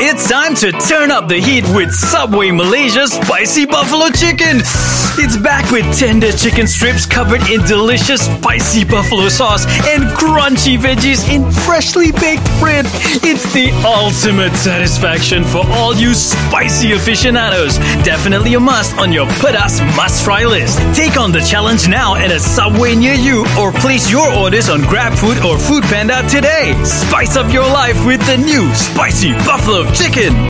It's time to turn up the heat with Subway Malaysia's Spicy Buffalo Chicken. It's back with tender chicken strips covered in delicious spicy buffalo sauce and crunchy veggies in freshly baked bread. It's the ultimate satisfaction for all you spicy aficionados. Definitely a must on your Pedas must-try list. Take on the challenge now at a Subway near you or place your orders on GrabFood or Foodpanda today. Spice up your life with the new Spicy Buffalo Chicken.